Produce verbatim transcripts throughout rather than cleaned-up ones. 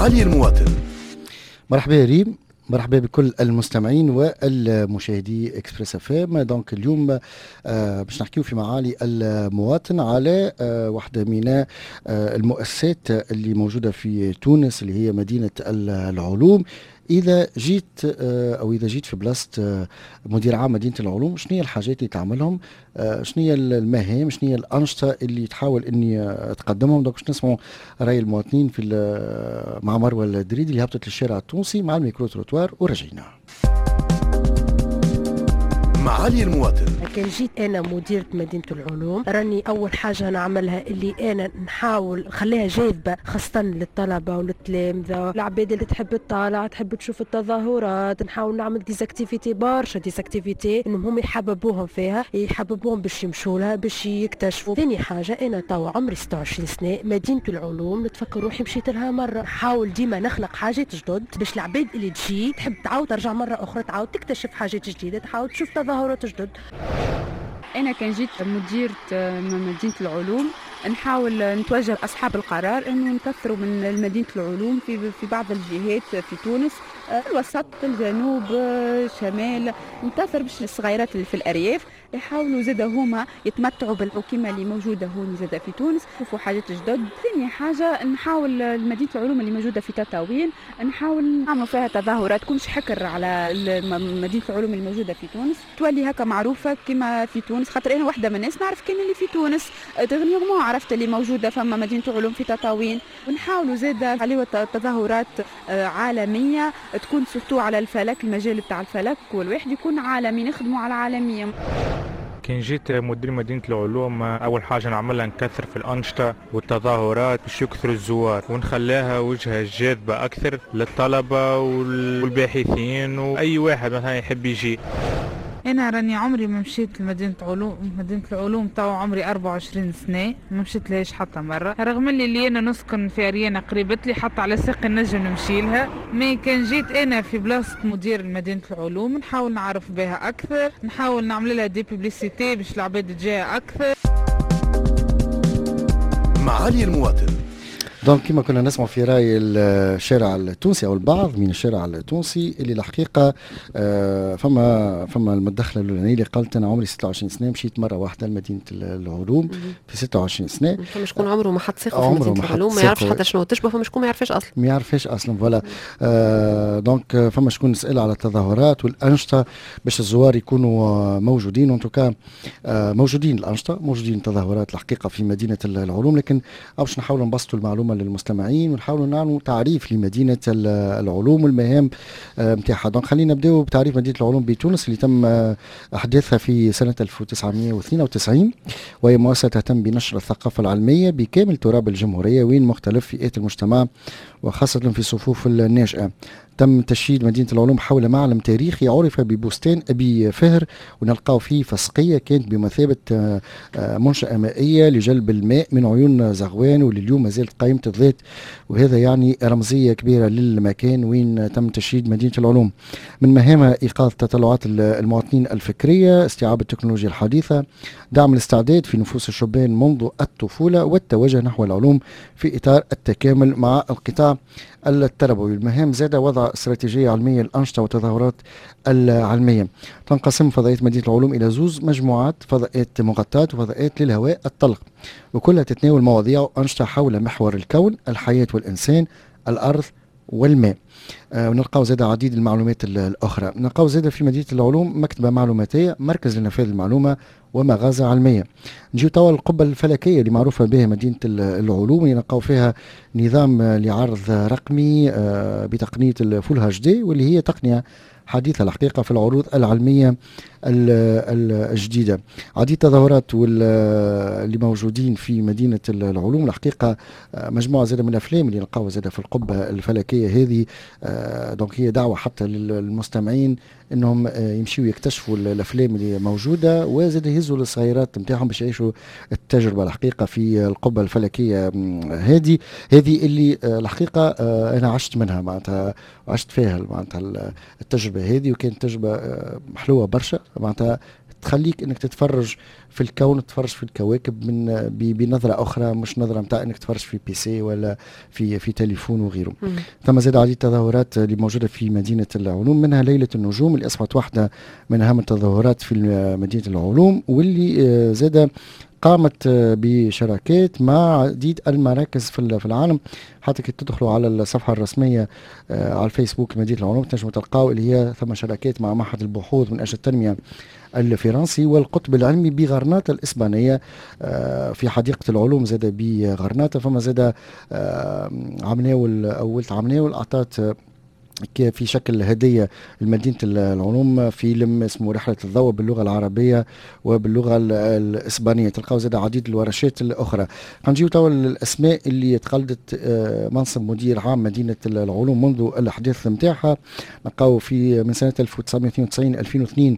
معالي المواطن. مرحبا يا ريم، مرحبا بكل المستمعين والمشاهدي اكسبريس اف ام. دونك اليوم آه باش نحكيو في معالي المواطن على آه واحده من آه المؤسسات اللي موجوده في تونس اللي هي مدينه العلوم. اذا جيت آه او اذا جيت في بلاصه آه مدير عام مدينه العلوم، شنو هي الحاجات اللي تعملهم؟ آه شنو هي المهام؟ شنو هي الانشطه اللي تحاول اني آه تقدمهم؟ دونك باش نسمعوا راي المواطنين في مع مروه الدريدي اللي هبطت للشارع التونسي مع الميكرو تروتوار ورجعنا. معالي المواطن. كان جيت انا مديرة مدينة العلوم، راني اول حاجة نعملها اللي انا نحاول نخليها جاذبة خاصة للطلبة وللتلامذة، العباد اللي تحب تطالع تحب تشوف التظاهرات. نحاول نعمل ديزاكتيفيتي برشا ديزاكتيفيتي انهم هم يحببوهم فيها، يحببوهم باش يمشوا لها باش يكتشفوا. ثاني حاجة انا توا عمري ستة وعشرين سنة، مدينة العلوم نتفكر روحي مشيت لها مرة. نحاول ديما نخلق حاجات جدد باش العباد اللي تجي تحب تعاود ترجع مرة اخرى، تعاود تكتشف حاجات جديدة، تعاود تشوف تظاهرات جدد. أنا كان جيت مديرة مدينة العلوم نحاول نتوجه أصحاب القرار أنه نكثروا من مدينة العلوم في في بعض الجهات في تونس، الوسط، الجنوب، الشمال، نكثر باش الصغيرات اللي في الأرياف يحاولوا زادا هما يتمتعوا بالحكومة اللي موجودة هون زادا في تونس، يشوفوا حاجات جدد. ثاني حاجة نحاول مدينة العلوم اللي موجودة في تطاوين نحاول نعمل فيها تظاهرات تكون حكر على مدينة العلوم اللي موجودة في تونس، تولي هكا معروفة كما في تونس. خاطر أنا واحدة من الناس نعرف كان اللي في تونس تغنيغمون عرفت اللي موجودة فما مدينة العلوم في تطاوين. ونحاولوا زادا عليه تظاهرات عالمية تكون سورتو على الفلك، المجال بتاع الفلك والواحد يكون عالمي، نخدموا على عالمية. كان جيت مدير مدينة العلوم أول حاجة نعملها نكثر في الأنشطة والتظاهرات باش يكثر الزوار ونخليها وجهة جاذبة أكثر للطلبة والباحثين وأي واحد مثلا يحب يجي. أنا راني عمري ما مشيت لمدينة علوم، مدينة العلوم توا عمري أربعة وعشرين سنة، ما مشيت لهاش حتى مرة، رغم اللي, اللي أنا نسكن في أريانا قريبة لي حتى على ساق النجم نمشي لها. ما كان جيت أنا في بلاصة مدير مدينة العلوم نحاول نعرف بها أكثر، نحاول نعمل لها دي بيبليسيتي باش العباد تجيها أكثر. معالي المواطن. دونك كما كنا نسمع في راي الشارع التونسي او البعض من الشارع التونسي اللي الحقيقه آه فما فما المدخله الاولانيه اللي قالت انا عمري ستة وعشرين سنه مشيت مره واحده لمدينه العلوم في ستة وعشرين سنه. فما شكون عمره ما حط ثقه في مدينه العلوم، ما يعرفش حتى شنو تشبه، فما شكون ما يعرفش اصلا ما يعرفش اصلا فوالا. آه دونك فما شكون نسال على التظاهرات والانشطه باش الزوار يكونوا موجودين. وان توكا آه موجودين الانشطه، موجودين التظاهرات الحقيقه في مدينه العلوم، لكن باش نحاولوا نبسطوا المعلومه للمستمعين ونحاولوا نعملوا تعريف لمدينة العلوم والمهام نتاعها. دونك خلينا نبداو بتعريف مدينة العلوم بتونس اللي تم احداثها في سنة ألف وتسعمائة واثنين وتسعين، وهي مؤسسة تهتم بنشر الثقافة العلمية بكامل تراب الجمهورية وين مختلف فئات المجتمع وخاصة في صفوف الناشئة. تم تشييد مدينة العلوم حول معلم تاريخي عرف ببستان أبي فهر، ونلقاو فيه فسقية كانت بمثابة منشأة مائية لجلب الماء من عيون زغوان، ولليوم ما زالت قائمة الذات، وهذا يعني رمزية كبيرة للمكان وين تم تشييد مدينة العلوم. من مهامها إيقاظ تطلعات المواطنين الفكرية، استيعاب التكنولوجيا الحديثة، دعم الاستعداد في نفوس الشبان منذ الطفولة، والتوجه نحو العلوم في إطار التكامل مع القطاع التربوي. المهام زاد وضع استراتيجية علمية للأنشطة والتظاهرات العلمية. تنقسم فضائيات مدينة العلوم إلى زوز مجموعات، فضائيات مغطاة وفضائيات للهواء الطلق، وكلها تتناول مواضيع وأنشطة حول محور الكون، الحياة والإنسان، الأرض والماء. آه ونلقاو زاد عديد المعلومات الأخرى. نلقاو زاد في مدينة العلوم مكتبة معلوماتية، مركز لنفاذ المعلومة، ومغازة علمية. نجيو توا القبة الفلكية اللي معروفة بها مدينة العلوم، اللي نلقاو فيها نظام لعرض رقمي آه بتقنية الفول هاش دي، واللي هي تقنية حديثة الحقيقة في العروض العلمية الجديدة. عديد تظاهرات اللي موجودين في مدينة العلوم الحقيقة، مجموعة زادة من الأفلام اللي نلقاوها زادة في القبة الفلكية هذه. دونك هي دعوة حتى للمستمعين انهم يمشيوا يكتشفوا الافلام اللي موجوده، وزاد يهزوا الصغيرات نتاعهم باش يعيشوا التجربه الحقيقه في القبه الفلكيه هذه هذه اللي الحقيقه انا عشت منها معناتها، عشت فيها معناتها التجربه هذه، وكانت تجربه محلوه برشا معناتها. تخليك انك تتفرج في الكون، تتفرج في الكواكب من بنظره اخرى، مش نظره نتاع انك تتفرج في بي سي ولا في في تليفون وغيره. ثم زاد عديد التظاهرات اللي موجوده في مدينه العلوم، منها ليله النجوم اللي اصبحت واحده من اهم التظاهرات في مدينه العلوم، واللي زاد قامت بشراكات مع عديد المراكز في العالم. حتى كي تدخلوا على الصفحه الرسميه على الفيسبوك مدينه العلوم تنجموا تلقاو اللي هي ثم شراكات مع معهد البحوث من اجل التنميه الفرنسي والقطب العلمي بغرناطة الإسبانية في حديقة العلوم زاد بغرناطة. فما زاد عمناول أولت عمناول أعطت في شكل هدية لمدينة العلوم فيلم اسمه رحلة الضوء باللغة العربية وباللغة الإسبانية. تلقاو زاد عديد الورشات الأخرى. نجيو توا الأسماء اللي تقلدت منصب مدير عام مدينة العلوم منذ الأحداث نتاعها. نلقاو في من سنة ألف وتسعمائة واثنين وتسعين ألفين واثنين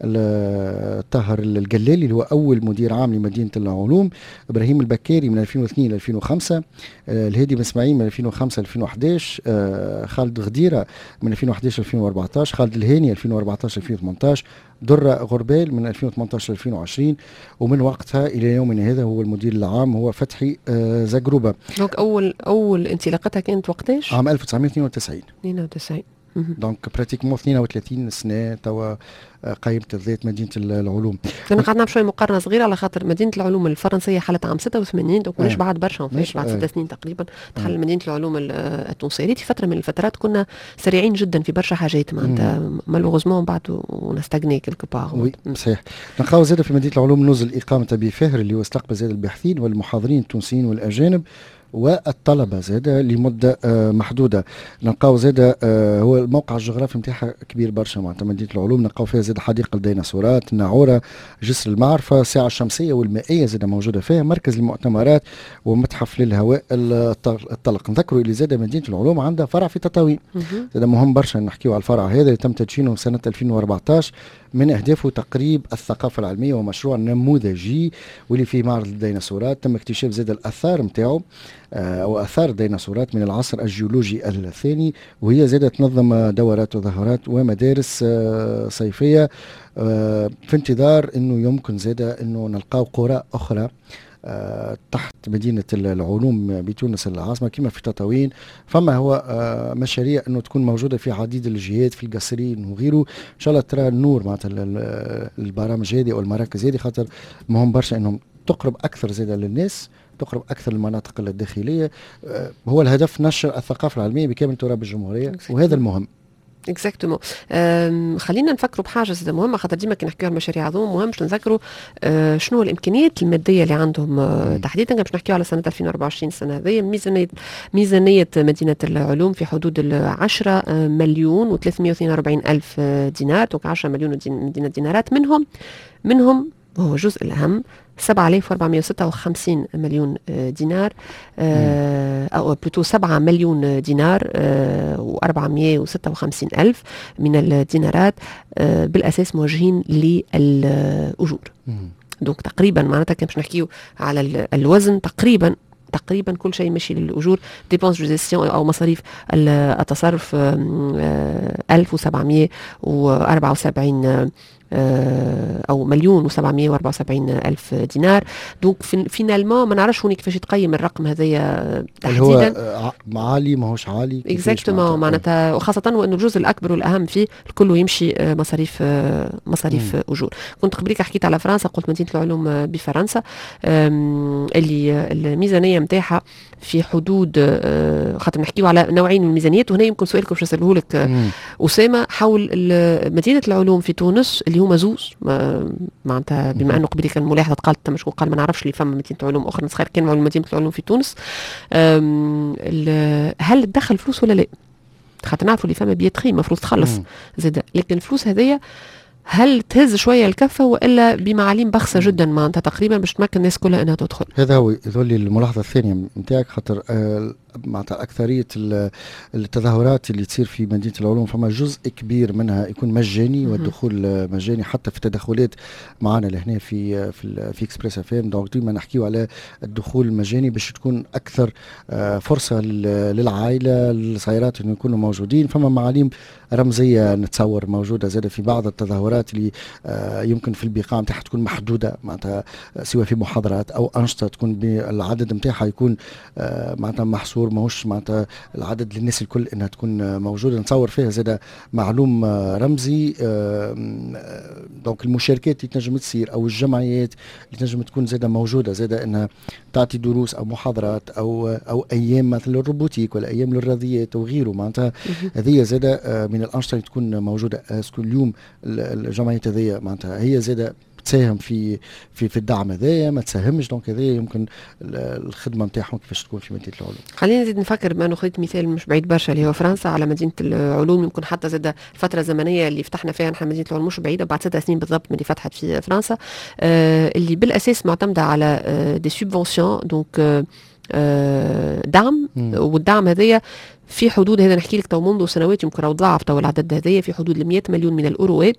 الطاهر الجلالي اللي هو أول مدير عام لمدينة العلوم، إبراهيم البكاري من ألفين واثنين ألفين وخمسة، الهادي بن اسماعيل من ألفين وخمسة ألفين وأحد عشر، خالد غديرة من ألفين وأحد عشر ألفين وأربعة عشر، خالد الهاني ألفين وأربعة عشر ألفين وثمانية عشر، درة غربال من ألفين وثمانية عشر ألفين وعشرين، ومن وقتها إلى يومنا هذا هو المدير العام هو فتحي زقروبة. دونك أول أول انطلاقتها كانت وقتاش؟ عام ألف وتسعمائة واثنين وتسعين. اثنين وتسعين. دونك براتيكمون اثنين وثلاثين سنة توا قيمت الذات مدينة العلوم. أنا قاعد نعمل شوية مقارنة صغيرة على خاطر مدينة العلوم الفرنسية حلت عام ستة وثمانين، دونك مش بعد برشا مفيش بعد ستة سنين تقريبا تحل مدينة العلوم التونسية. في فترة من الفترات كنا سريعين جدا في برشا حاجات معناتها مالوغوزمون بعد ونستغني كيلكو باغ. وي صحيح. نلقاو زاد في مدينة العلوم نزل إقامة بفهر اللي هو استقبل زاد الباحثين والمحاضرين التونسيين والأجانب والطلبة زاد لمدة محدودة. نلقاو زاد هو الموقع الجغرافي نتاعها كبير برشا معناتها مدينة العلوم. نلقاو فيها زاد حديقة الديناصورات، الناعورة، جسر المعرفة، الساعة الشمسية والمائية زاد موجودة فيها، مركز المؤتمرات ومتحف للهواء الطلق. نذكروا اللي زاد مدينة العلوم عندها فرع في تطاوين زاد مهم برشا نحكيو على الفرع هذا اللي تم تدشينه سنة ألفين وأربعة عشر. من أهدافه تقريب الثقافة العلمية ومشروع نموذجي واللي فيه معرض الديناصورات. تم اكتشاف زاد الآثار نتاعو أو آثار الديناصورات من العصر الجيولوجي الثاني، وهي زادة تنظم دورات وظهورات ومدارس صيفية في انتظار أنه يمكن زادة أنه نلقاو قرى أخرى أه تحت مدينة العلوم بتونس العاصمة كما في تطاوين. فما هو أه مشاريع أنه تكون موجودة في عديد الجهات في القصرين وغيره. إن شاء الله ترى النور معناتها البرامج هذه أو المراكز هذه خاطر مهم برشا أنهم تقرب أكثر زادة للناس، تقرب أكثر المناطق الداخلية. أه هو الهدف نشر الثقافة العلمية بكامل تراب الجمهورية وهذا المهم. اكزاكتومون. خلينا نفكروا بحاجه زي مهمه خاطر ديما كي نحكيو على المشاريع هذوما مهم باش نذكروا أه شنو الامكانيات الماديه اللي عندهم أه تحديدا. باش نحكيو على سنه ألفين وأربعة وعشرين السنه هذه. ميزانيه ميزانيه مدينه العلوم في حدود عشرة مليون وثلاثمائة واثنين وأربعين الف دينار، دونك عشرة مليون ودينا دينارات. منهم منهم وهو الجزء الاهم سبعة آلاف وأربعمائة وستة وخمسين مليون دينار أو بلوتو سبعة مليون دينار وأربعمائة وستة وخمسين ألف من الدينارات بالأساس موجهين للأجور. دونك تقريبا معناتها كان باش نحكيو على الوزن تقريبا تقريبا كل شيء ماشي للأجور. ديبونس دو جيستيون أو مصاريف التصرف ألف وسبعمائة وأربعة وسبعين أو مليون وسبعمائة وأربعة وسبعين ألف دينار. دونك فينالمون ما نعرفش هوني كيفاش تقيم الرقم هذايا تحديدا. هو عالي ماهوش عالي اكزاكتومون معناتها، وخاصة وأنه الجزء الأكبر والأهم فيه الكل يمشي مصاريف مصاريف مم. أجور. كنت قبليك حكيت على فرنسا، قلت مدينة العلوم بفرنسا اللي الميزانية متاعها في حدود خاطر نحكيو على نوعين من الميزانيات، وهنا يمكن سؤالك باش نسأله لك أسامة حول مدينة العلوم في تونس اللي هما زوز معناتها بما انه قبل كان ملاحظه قالت مش قال ما نعرفش اللي فما مدينه علوم اخرى صغير كان مدينه العلوم في تونس. هل تدخل فلوس ولا لا؟ خاطر نعرفوا اللي فما بيتخي المفروض تخلص زاد، لكن الفلوس هذيا هل تهز شويه الكفه والا بمعاليم بخسه جدا معناتها تقريبا باش تمكن الناس كلها انها تدخل؟ هذا هو يظل الملاحظه الثانيه نتاعك خاطر آه معناتها اكثريه التظاهرات اللي تصير في مدينه العلوم فما جزء كبير منها يكون مجاني والدخول مجاني، حتى في التدخلات معنا لهنا في في في اكسبريس اف ام. دونك ديما نحكيو على الدخول المجاني باش تكون اكثر فرصه للعائله الصغيرات انه يكونوا موجودين. فما معالم رمزيه نتصور موجوده زاده في بعض التظاهرات اللي يمكن في البقاع نتاعها تكون محدوده، معناتها سواء في محاضرات او انشطه تكون العدد نتاعها يكون معناتها محصور، ماهوش معناتها العدد للناس الكل انها تكون موجوده. نتصور فيها زاده معلوم رمزي. دونك المشاركات اللي تنجم تصير او الجمعيات اللي تنجم تكون زاده موجوده زاده انها تعطي دروس او محاضرات او او ايام مثل الروبوتيك ولا ايام للرياضيات وغيره، معناتها هذه زاده من الانشطه اللي تكون موجوده. اسكو اليوم الجمعيات هذه معناتها هي زاده تساهم في في في الدعم هذايا ما تساهمش؟ دونك هذايا يمكن الخدمه نتاعهم كيفاش تكون في مدينه العلوم. خلينا نزيد نفكر بما انه خذيت مثال مش بعيد برشا اللي هو فرنسا على مدينه العلوم. يمكن حتى زاد الفتره الزمنيه اللي فتحنا فيها نحن مدينه العلوم مش بعيده، بعد ست سنين بالضبط من اللي فتحت في فرنسا، آه اللي بالاساس معتمده على آه دي سوبفونسيون، دونك آه آه دعم. م. والدعم هذايا في حدود، هذا نحكي لك تو منذ سنوات يمكن او ضعف تو العدد هذايا في حدود ال مئة مليون من الاوروات،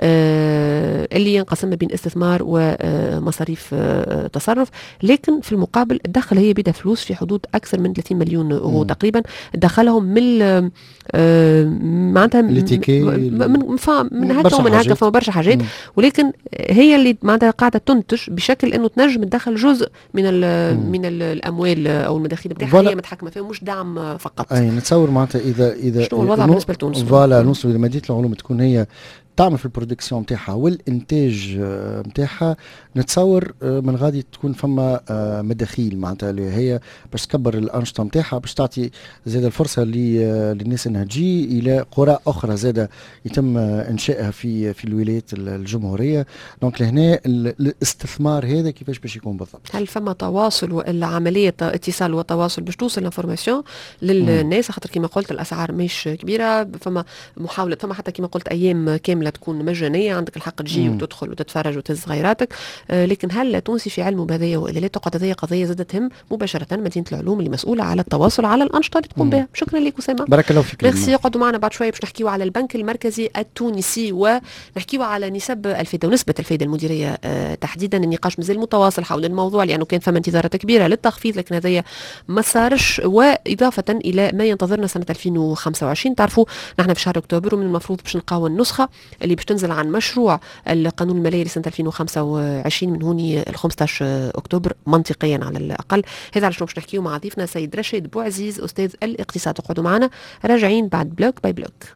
آه اللي ينقسم بين استثمار ومصاريف آه تصرف. لكن في المقابل الدخل هي بدا فلوس في حدود اكثر من ثلاثين مليون اورو تقريبا دخلهم من آه معناتها من من هكا ومن هكا، فما برشا حاجات. ولكن هي اللي معناتها قاعده تنتج بشكل انه تنجم تدخل جزء من ال من ال الاموال او المداخيل بتاعها هي متحكمه فيها، مش دعم فقط. نتصور معناتها اذا اذا شنو الوضع بالنسبه لتونس؟ فوالا نوصل الى مدينه العلوم تكون هي تعمل في البرودكسيون نتاعها والانتاج نتاعها، نتصور من غادي تكون فما مداخيل معناتها اللي هي باش تكبر الانشطه نتاعها، باش تعطي زاده الفرصه للناس انها تجي الى قرى اخرى زاده يتم انشائها في في الولايات الجمهوريه. دونك لهنا الاستثمار هذا كيفاش باش يكون بالضبط؟ هل فما تواصل ولا عمليه اتصال وتواصل باش توصل الانفورماسيون للناس؟ خاطر كما قلت الاسعار مش كبيره، فما محاوله، فما حتى كما قلت ايام كامله تكون مجانيه، عندك الحق تجي مم. وتدخل وتتفرج وتهز غيراتك. آه لكن هل تونسي في علمه بهذايا والا لا؟ تقعد هذه قضيه زادت تهم مباشره مدينه العلوم اللي مسؤوله على التواصل على الانشطه اللي تقوم بها. شكرا لك اسامه، بارك الله فيك. ميرسي. يقعدوا معنا بعد شويه باش نحكيوا على البنك المركزي التونسي ونحكيوا على نسب الفائده ونسبه الفائده المديريه آه تحديدا. النقاش مازال متواصل حول الموضوع لانه كان فما انتظارات كبيره للتخفيض لكن هذايا ما صارش، واضافه الى ما ينتظرنا سنه ألفين وخمسة وعشرين. تعرفوا نحن في شهر اكتوبر ومن المفروض باش نلقاو النسخه اللي باش تنزل عن مشروع القانون المالي لسنه ألفين وخمسة وعشرين من هوني ال خمسة عشر اكتوبر منطقيا على الاقل. هذا على شنو باش نحكيو مع ضيفنا سيد رشيد بوعزيز استاذ الاقتصاد. اقعدوا معنا راجعين بعد بلوك باي بلوك.